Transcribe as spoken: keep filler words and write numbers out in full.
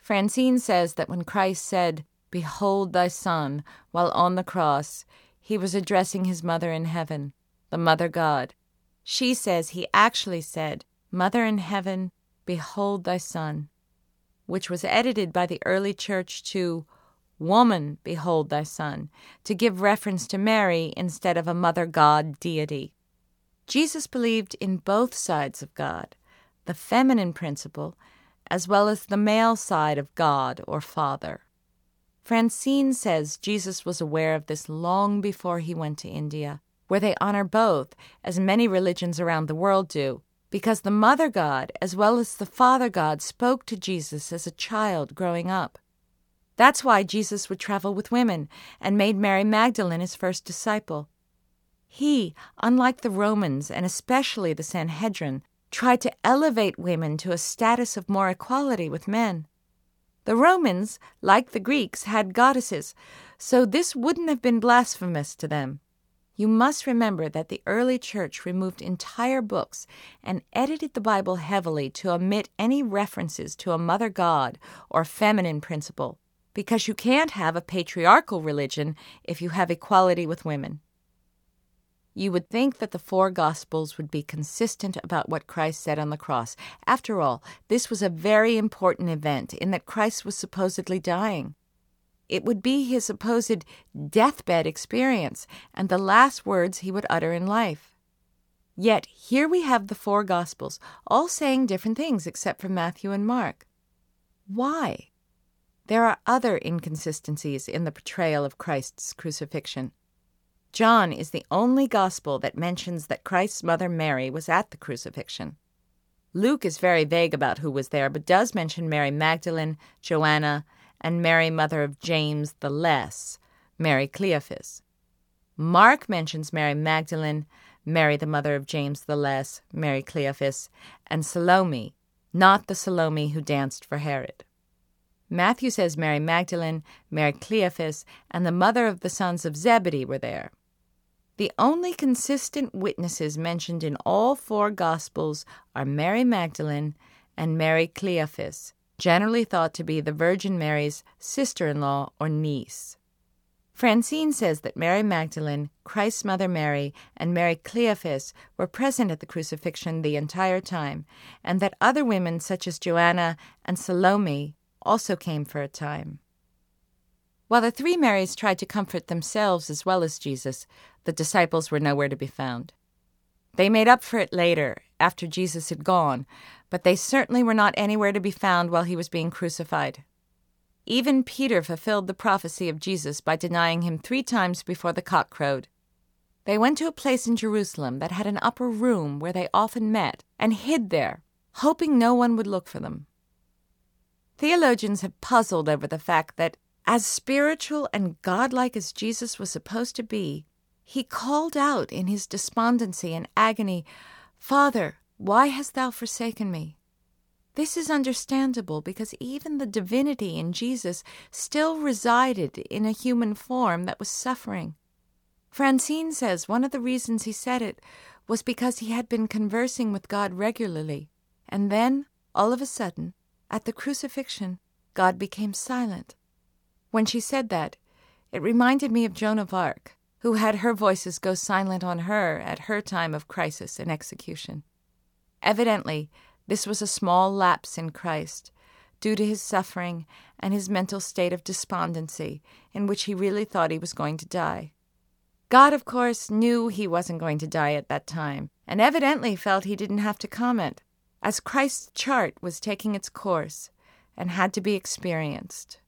Francine says that when Christ said, "Behold thy Son," while on the cross, he was addressing his mother in heaven, the Mother God. She says he actually said, "Mother in heaven, behold thy Son," which was edited by the early church to "Woman, behold thy Son," to give reference to Mary instead of a Mother God deity. Jesus believed in both sides of God, the feminine principle, as well as the male side of God or Father. Francine says Jesus was aware of this long before he went to India, where they honor both, as many religions around the world do, because the Mother God as well as the Father God spoke to Jesus as a child growing up. That's why Jesus would travel with women and made Mary Magdalene his first disciple. He, unlike the Romans and especially the Sanhedrin, tried to elevate women to a status of more equality with men. The Romans, like the Greeks, had goddesses, so this wouldn't have been blasphemous to them. You must remember that the early church removed entire books and edited the Bible heavily to omit any references to a mother god or feminine principle, because you can't have a patriarchal religion if you have equality with women. You would think that the four Gospels would be consistent about what Christ said on the cross. After all, this was a very important event in that Christ was supposedly dying. It would be his supposed deathbed experience and the last words he would utter in life. Yet here we have the four Gospels, all saying different things except for Matthew and Mark. Why? There are other inconsistencies in the portrayal of Christ's crucifixion. John is the only gospel that mentions that Christ's mother Mary was at the crucifixion. Luke is very vague about who was there, but does mention Mary Magdalene, Joanna, and Mary, mother of James the Less, Mary Cleophas. Mark mentions Mary Magdalene, Mary the mother of James the Less, Mary Cleophas, and Salome, not the Salome who danced for Herod. Matthew says Mary Magdalene, Mary Cleophas, and the mother of the sons of Zebedee were there. The only consistent witnesses mentioned in all four Gospels are Mary Magdalene and Mary Cleophas, generally thought to be the Virgin Mary's sister-in-law or niece. Francine says that Mary Magdalene, Christ's mother Mary, and Mary Cleophas were present at the crucifixion the entire time, and that other women such as Joanna and Salome also came for a time. While the three Marys tried to comfort themselves as well as Jesus, the disciples were nowhere to be found. They made up for it later, after Jesus had gone, but they certainly were not anywhere to be found while he was being crucified. Even Peter fulfilled the prophecy of Jesus by denying him three times before the cock crowed. They went to a place in Jerusalem that had an upper room where they often met, and hid there, hoping no one would look for them. Theologians have puzzled over the fact that, as spiritual and godlike as Jesus was supposed to be, he called out in his despondency and agony, "Father, why hast thou forsaken me?" This is understandable because even the divinity in Jesus still resided in a human form that was suffering. Francine says one of the reasons he said it was because he had been conversing with God regularly, and then, all of a sudden, at the crucifixion, God became silent. When she said that, it reminded me of Joan of Arc, who had her voices go silent on her at her time of crisis and execution. Evidently, this was a small lapse in Christ, due to his suffering and his mental state of despondency, in which he really thought he was going to die. God, of course, knew he wasn't going to die at that time, and evidently felt he didn't have to comment, as Christ's chart was taking its course and had to be experienced.